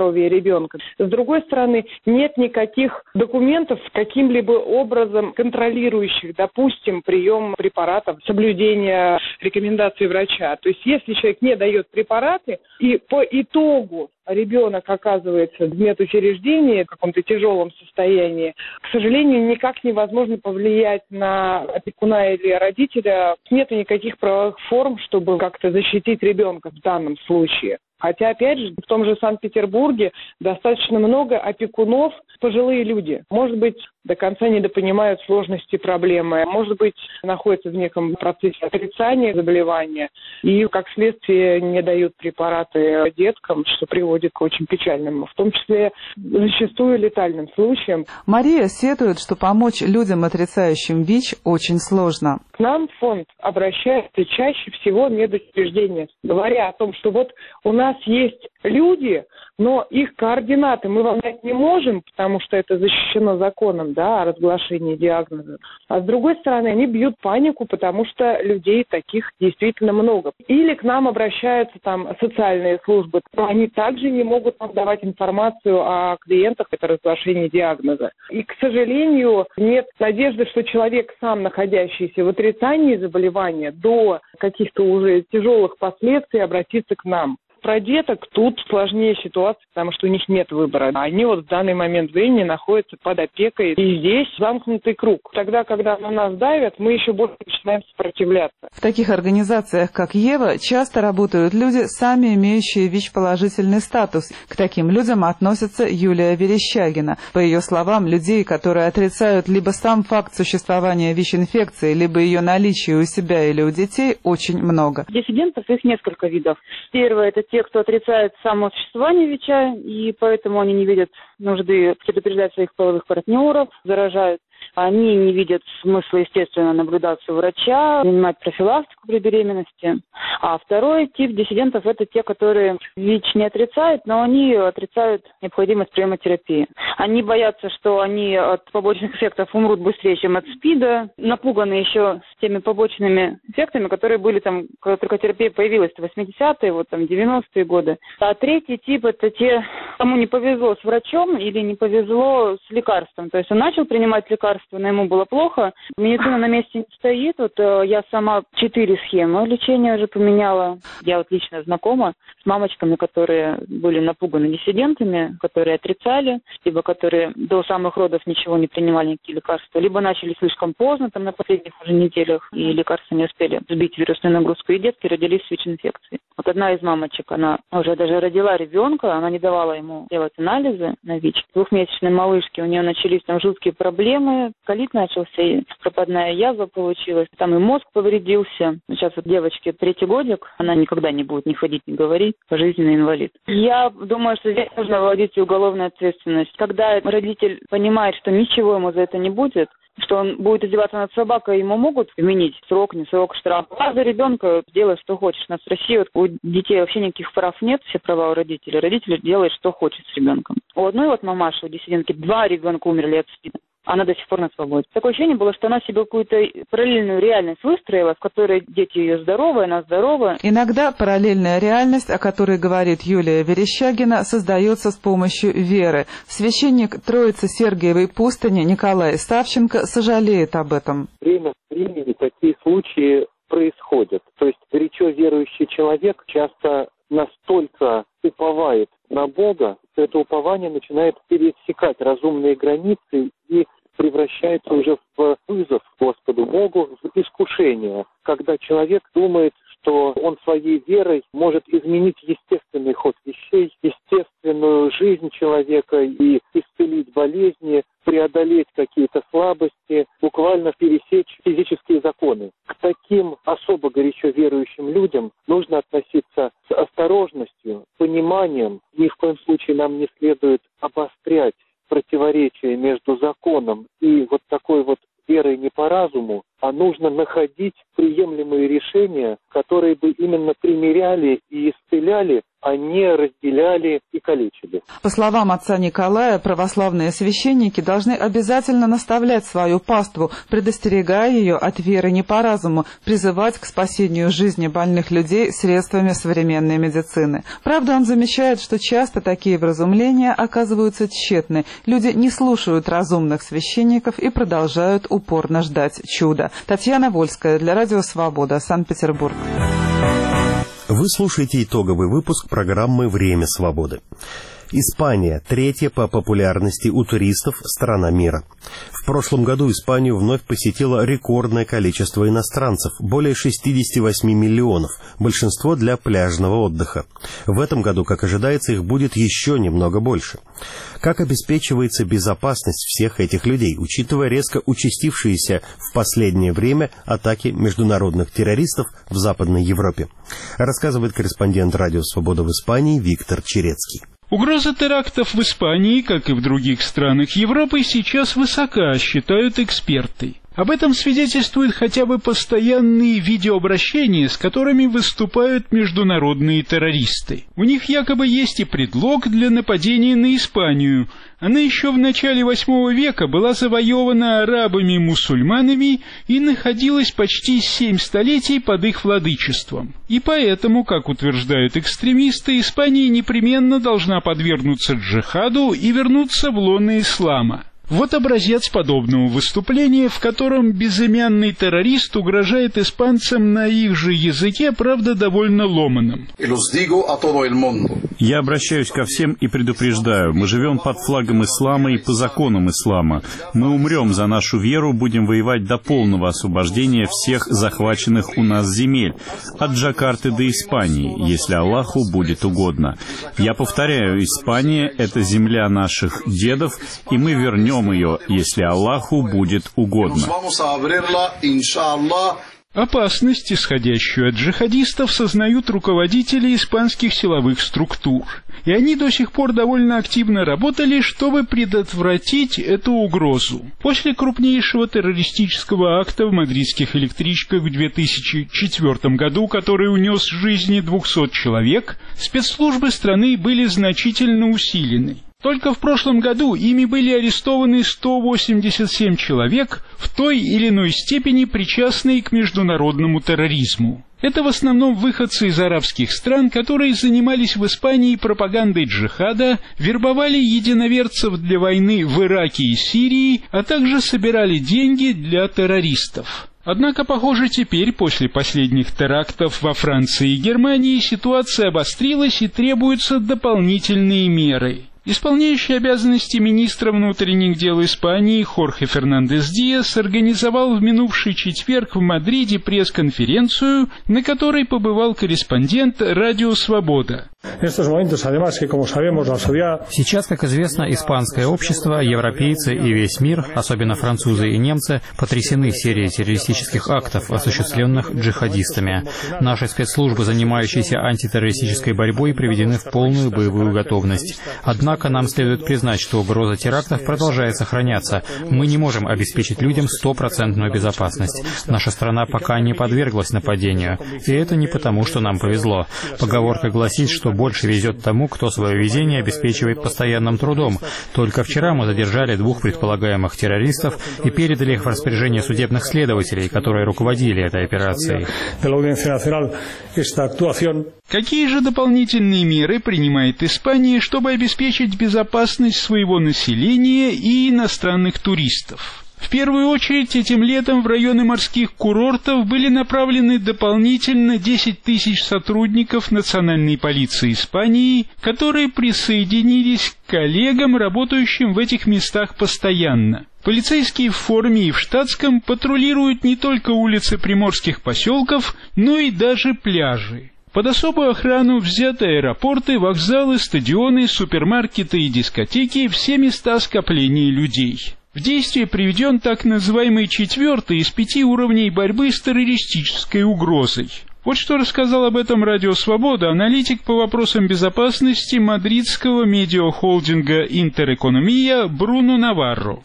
ребенка. С другой стороны, нет никаких документов каким-либо образом контролирующих, допустим, прием препаратов, соблюдение рекомендаций врача. То есть если человек не дает препараты, и по итогу ребенок оказывается в медучреждении, в каком-то тяжелом состоянии, к сожалению, никак невозможно повлиять на опекуна или родителя. Нет никаких правовых форм, чтобы как-то защитить ребенка в данном случае. Хотя, опять же, в том же Санкт-Петербурге достаточно много опекунов, пожилые люди. Может быть, до конца недопонимают сложности проблемы, может быть, находятся в неком процессе отрицания заболевания и, как следствие, не дают препараты деткам, что приводит к очень печальным, в том числе зачастую летальным случаям. Мария сетует, что помочь людям, отрицающим ВИЧ, очень сложно. К нам фонд обращается чаще всего медучреждения, говоря о том, что вот у нас есть люди, но их координаты мы вам дать не можем, потому что это защищено законом, да, о разглашении диагноза. А с другой стороны, они бьют панику, потому что людей таких действительно много. Или к нам обращаются там социальные службы, но они также не могут нам давать информацию о клиентах, это разглашение диагноза. И, к сожалению, нет надежды, что человек, сам находящийся в отрицании заболевания, до каких-то уже тяжелых последствий обратится к нам. Про деток тут сложнее ситуация, потому что у них нет выбора. Они вот в данный момент времени находятся под опекой, и здесь замкнутый круг. Тогда, когда на нас давят, мы еще больше начинаем сопротивляться. В таких организациях, как Ева, часто работают люди, сами имеющие ВИЧ-положительный статус. К таким людям относится Юлия Верещагина. По ее словам, людей, которые отрицают либо сам факт существования ВИЧ-инфекции, либо ее наличие у себя или у детей, очень много. Диссидентов их несколько видов. Первое – это те, кто отрицает само существование ВИЧа, и поэтому они не видят нужды предупреждать своих половых партнеров, заражают. Они не видят смысла, естественно, наблюдаться у врача, принимать профилактику при беременности. А второй тип диссидентов – это те, которые ВИЧ не отрицают, но они отрицают необходимость приема терапии. Они боятся, что они от побочных эффектов умрут быстрее, чем от СПИДа, напуганы еще с теми побочными эффектами, которые были там, когда только терапия появилась, в 80-е, вот там 90-е годы. А третий тип – это те, кому не повезло с врачом или не повезло с лекарством. То есть он начал принимать лекарства, но ему было плохо. Медицина на месте не стоит. Вот я сама 4 схемы лечения уже поменяла. Я вот лично знакома с мамочками, которые были напуганы диссидентами, которые отрицали, либо которые до самых родов ничего не принимали, никакие лекарства, либо начали слишком поздно, там на последних уже неделях, и лекарства не успели сбить вирусную нагрузку, и детки родились с ВИЧ-инфекцией. Вот одна из мамочек, она уже даже родила ребенка, она не давала ему делать анализы на ВИЧ. 2-месячной малышке у нее начались там жуткие проблемы, колит начался, и пропадная язва получилась, там и мозг повредился. Сейчас вот девочке 3-й годик, она никогда не будет ни ходить, ни говорить, пожизненный инвалид. Я думаю, что здесь нужно вводить уголовную ответственность. Когда родитель понимает, что ничего ему за это не будет, что он будет издеваться над собакой, ему могут вменить срок, не срок, штраф. А за ребенка делай, что хочешь. У нас в России вот у детей вообще никаких прав нет, все права у родителей. Родитель делает, что хочет с ребенком. У одной вот мамаши, у диссидентки, 2 ребенка умерли от СПИДа. Она до сих пор на свободе. Такое ощущение было, что она себе какую-то параллельную реальность выстроила, в которой дети ее здоровы, она здорова. Иногда параллельная реальность, о которой говорит Юлия Верещагина, создается с помощью веры. Священник Троицы Сергиевой пустыни Николай Савченко сожалеет об этом. Время от времени такие случаи происходят. То есть горячо верующий человек часто настолько уповает на Бога, что это упование начинает пересекать разумные границы и превращается уже в вызов Господу Богу, в искушение, когда человек думает, что он своей верой может изменить естественный ход вещей, естественную жизнь человека и исцелить болезни, преодолеть какие-то слабости, буквально пересечь физические законы. К таким особо горячо верующим людям нужно относиться с осторожностью, пониманием. Ни в коем случае нам не следует обострять противоречие между законом и вот такой вот верой не по разуму, а нужно находить приемлемые решения, которые бы именно примиряли и исцеляли, а не разделяли и калечили. По словам отца Николая, православные священники должны обязательно наставлять свою паству, предостерегая ее от веры не по разуму, призывать к спасению жизни больных людей средствами современной медицины. Правда, он замечает, что часто такие вразумления оказываются тщетны. Люди не слушают разумных священников и продолжают упорно ждать чуда. Татьяна Вольская для Радио Свобода, Санкт-Петербург. Вы слушаете итоговый выпуск программы «Время свободы». Испания – третья по популярности у туристов страна мира. В прошлом году Испанию вновь посетило рекордное количество иностранцев – более 68 миллионов, большинство для пляжного отдыха. В этом году, как ожидается, их будет еще немного больше. Как обеспечивается безопасность всех этих людей, учитывая резко участившиеся в последнее время атаки международных террористов в Западной Европе? Рассказывает корреспондент Радио Свобода в Испании Виктор Черецкий. Угроза терактов в Испании, как и в других странах Европы, сейчас высока, считают эксперты. Об этом свидетельствуют хотя бы постоянные видеообращения, с которыми выступают международные террористы. У них якобы есть и предлог для нападения на Испанию. Она еще в начале VIII века была завоевана арабами-мусульманами и находилась почти 7 столетий под их владычеством. И поэтому, как утверждают экстремисты, Испания непременно должна подвергнуться джихаду и вернуться в лоно ислама. Вот образец подобного выступления, в котором безымянный террорист угрожает испанцам на их же языке, правда, довольно ломаном. Я обращаюсь ко всем и предупреждаю, мы живем под флагом ислама и по законам ислама. Мы умрем за нашу веру, будем воевать до полного освобождения всех захваченных у нас земель, от Джакарты до Испании, если Аллаху будет угодно. Я повторяю, Испания — это земля наших дедов, и мы вернем ее, если Аллаху будет угодно. Опасность, исходящую от джихадистов, сознают руководители испанских силовых структур. И они до сих пор довольно активно работали, чтобы предотвратить эту угрозу. После крупнейшего террористического акта в мадридских электричках в 2004 году, который унес жизни 200 человек, спецслужбы страны были значительно усилены. Только в прошлом году ими были арестованы 187 человек, в той или иной степени причастные к международному терроризму. Это в основном выходцы из арабских стран, которые занимались в Испании пропагандой джихада, вербовали единоверцев для войны в Ираке и Сирии, а также собирали деньги для террористов. Однако, похоже, теперь, после последних терактов во Франции и Германии, ситуация обострилась и требуются дополнительные меры. Исполняющий обязанности министра внутренних дел Испании Хорхе Фернандес Диас организовал в минувший четверг в Мадриде пресс-конференцию, на которой побывал корреспондент «Радио Свобода». Сейчас, как известно, испанское общество, европейцы и весь мир, особенно французы и немцы, потрясены серией террористических актов, осуществленных джихадистами. Наши спецслужбы, занимающиеся антитеррористической борьбой, приведены в полную боевую готовность. Однако нам следует признать, что угроза терактов продолжает сохраняться. Мы не можем обеспечить людям стопроцентную безопасность. Наша страна пока не подверглась нападению. И это не потому, что нам повезло. Поговорка гласит, что больше везет тому, кто свое везение обеспечивает постоянным трудом. Только вчера мы задержали 2 предполагаемых террористов и передали их в распоряжение судебных следователей, которые руководили этой операцией. Какие же дополнительные меры принимает Испания, чтобы обеспечить безопасность своего населения и иностранных туристов? В первую очередь, этим летом в районы морских курортов были направлены дополнительно 10 тысяч сотрудников национальной полиции Испании, которые присоединились к коллегам, работающим в этих местах постоянно. Полицейские в форме и в штатском патрулируют не только улицы приморских поселков, но и даже пляжи. Под особую охрану взяты аэропорты, вокзалы, стадионы, супермаркеты и дискотеки, все места скопления людей. В действие приведен так называемый 4-й из 5 уровней борьбы с террористической угрозой. Вот что рассказал об этом Радио Свобода аналитик по вопросам безопасности мадридского медиахолдинга «Интерэкономия» Бруно Наварро.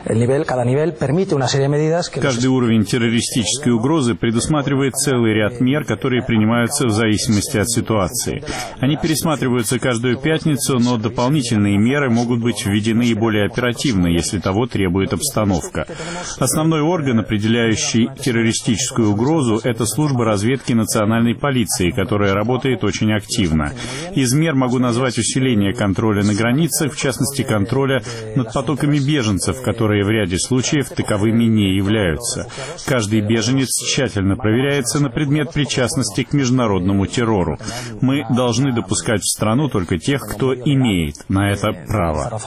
Каждый уровень террористической угрозы предусматривает целый ряд мер, которые принимаются в зависимости от ситуации. Они пересматриваются каждую пятницу, но дополнительные меры могут быть введены и более оперативно, если того требует обстановка. Основной орган, определяющий террористическую угрозу, это служба разведки национальной полиции, которая работает очень активно. Из мер могу назвать усиление контроля на границах, в частности, контроля над потоками беженцев, которые в ряде случаев таковыми не являются. Каждый беженец тщательно проверяется на предмет причастности к международному террору. Мы должны допускать в страну только тех, кто имеет на это право.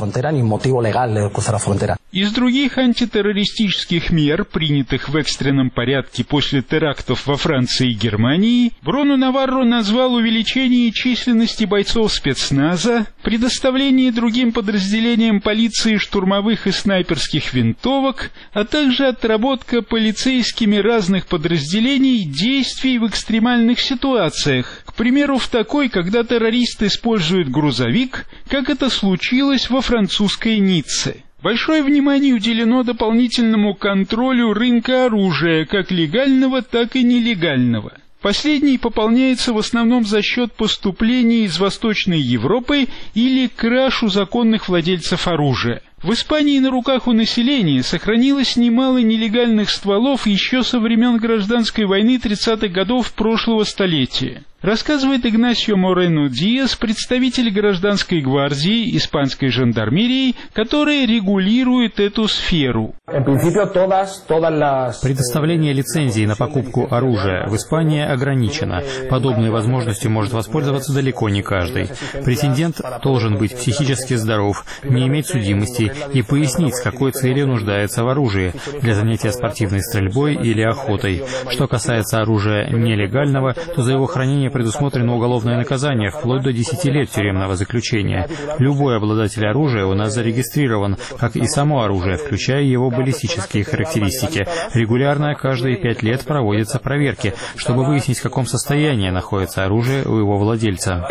Из других антитеррористических мер, принятых в экстренном порядке после терактов во Франции и Германии, Бруно Наварро назвал увеличение численности бойцов спецназа, предоставление другим подразделениям полиции штурмовых и снайперских винтовок, а также отработка полицейскими разных подразделений действий в экстремальных ситуациях. К примеру, в такой, когда террорист использует грузовик, как это случилось во французской Ницце. Большое внимание уделено дополнительному контролю рынка оружия, как легального, так и нелегального. Последний пополняется в основном за счет поступлений из Восточной Европы или краж у законных владельцев оружия. В Испании на руках у населения сохранилось немало нелегальных стволов еще со времен гражданской войны 30-х годов прошлого столетия. Рассказывает Игнасио Морено Диас, представитель гражданской гвардии, испанской жандармерии, которая регулирует эту сферу. Предоставление лицензии на покупку оружия в Испании ограничено. Подобной возможностью может воспользоваться далеко не каждый. Претендент должен быть психически здоров, не иметь судимости и пояснить, с какой целью нуждается в оружии для занятия спортивной стрельбой или охотой. Что касается оружия нелегального, то за его хранение предусмотрено уголовное наказание вплоть до 10 лет тюремного заключения. Любой обладатель оружия у нас зарегистрирован, как и само оружие, включая его баллистические характеристики. Регулярно каждые 5 лет проводятся проверки, чтобы выяснить, в каком состоянии находится оружие у его владельца.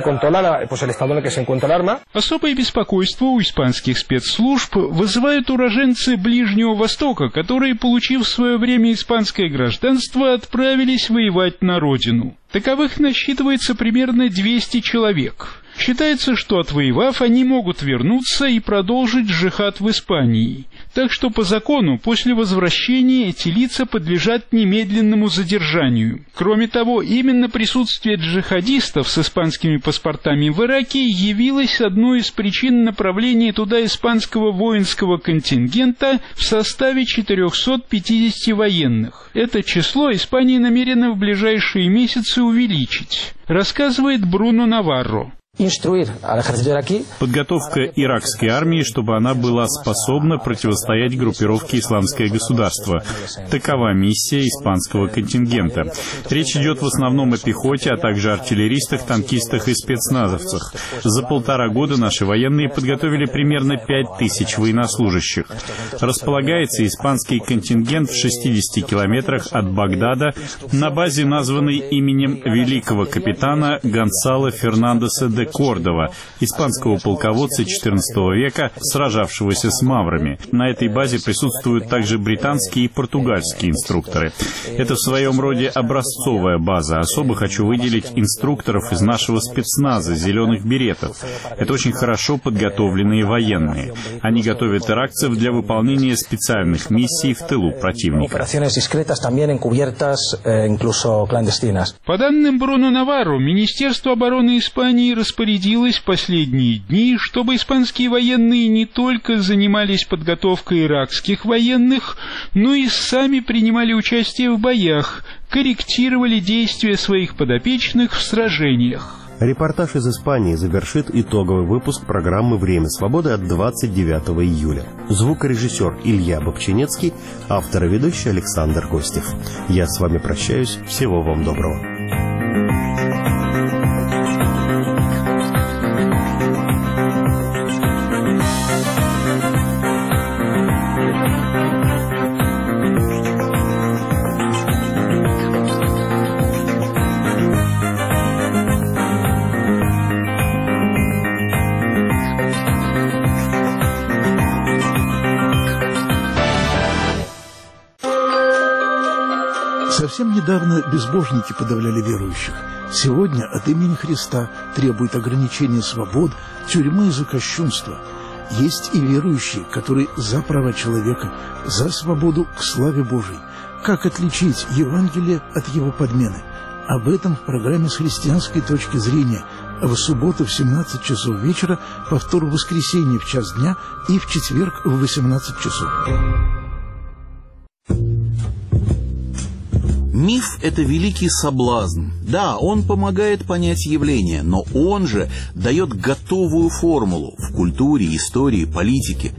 Особое беспокойство у испанских спецслужб вызывают уроженцы Ближнего Востока, которые, получив в свое время испанское гражданство, отправились воевать на родину. Таковых насчитывается примерно 200 человек. Считается, что отвоевав, они могут вернуться и продолжить джихад в Испании. Так что по закону после возвращения эти лица подлежат немедленному задержанию. Кроме того, именно присутствие джихадистов с испанскими паспортами в Ираке явилось одной из причин направления туда испанского воинского контингента в составе 450 военных. Это число Испания намерена в ближайшие месяцы увеличить, рассказывает Бруно Наварро. Подготовка иракской армии, чтобы она была способна противостоять группировке «Исламское государство». Такова миссия испанского контингента. Речь идет в основном о пехоте, а также артиллеристах, танкистах и спецназовцах. За 1,5 года наши военные подготовили примерно 5000 военнослужащих. Располагается испанский контингент в 60 километрах от Багдада на базе, названной именем великого капитана Гонсало Фернандеса де Кордова, испанского полководца XIV века, сражавшегося с маврами. На этой базе присутствуют также британские и португальские инструкторы. Это в своем роде образцовая база. Особо хочу выделить инструкторов из нашего спецназа, зеленых беретов. Это очень хорошо подготовленные военные. Они готовят иракцев для выполнения специальных миссий в тылу противника. По данным Бруно Наварро, Министерство обороны Испании распорядилось в последние дни, чтобы испанские военные не только занимались подготовкой иракских военных, но и сами принимали участие в боях, корректировали действия своих подопечных в сражениях. Репортаж из Испании завершит итоговый выпуск программы «Время свободы» от 29 июля. Звукорежиссер Илья Бобчинецкий, автор и ведущий Александр Костев. Я с вами прощаюсь. Всего вам доброго. Совсем недавно безбожники подавляли верующих. Сегодня от имени Христа требуют ограничения свобод, тюрьмы за кощунство. Есть и верующие, которые за права человека, за свободу к славе Божией. Как отличить Евангелие от его подмены? Об этом в программе «С христианской точки зрения» в субботу в 17 часов вечера, повтор в воскресенье в час дня и в четверг в 18 часов. Миф – это великий соблазн. Да, он помогает понять явление, но он же дает готовую формулу в культуре, истории, политике.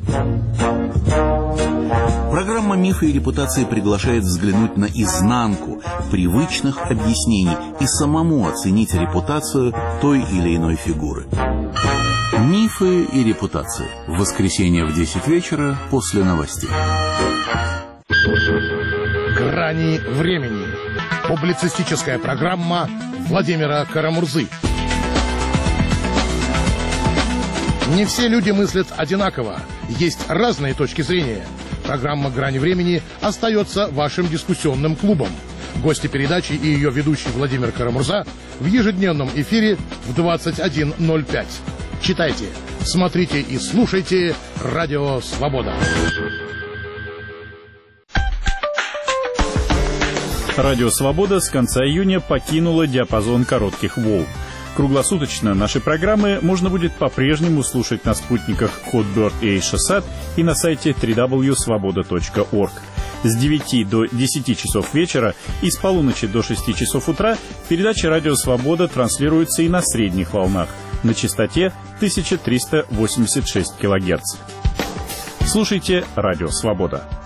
Программа «Мифы и репутации» приглашает взглянуть на изнанку привычных объяснений и самому оценить репутацию той или иной фигуры. «Мифы и репутации» в воскресенье в 10 вечера после новостей. «Грани времени». Публицистическая программа Владимира Карамурзы. Не все люди мыслят одинаково. Есть разные точки зрения. Программа «Грани времени» остается вашим дискуссионным клубом. Гости передачи и ее ведущий Владимир Карамурза в ежедневном эфире в 21:05. Читайте, смотрите и слушайте «Радио Свобода». Радио «Свобода» с конца июня покинула диапазон коротких волн. Круглосуточно наши программы можно будет по-прежнему слушать на спутниках Hotbird и Eutelsat и на сайте www.svoboda.org. С 9 до 10 часов вечера и с полуночи до 6 часов утра передача «Радио Свобода» транслируется и на средних волнах на частоте 1386 кГц. Слушайте «Радио Свобода».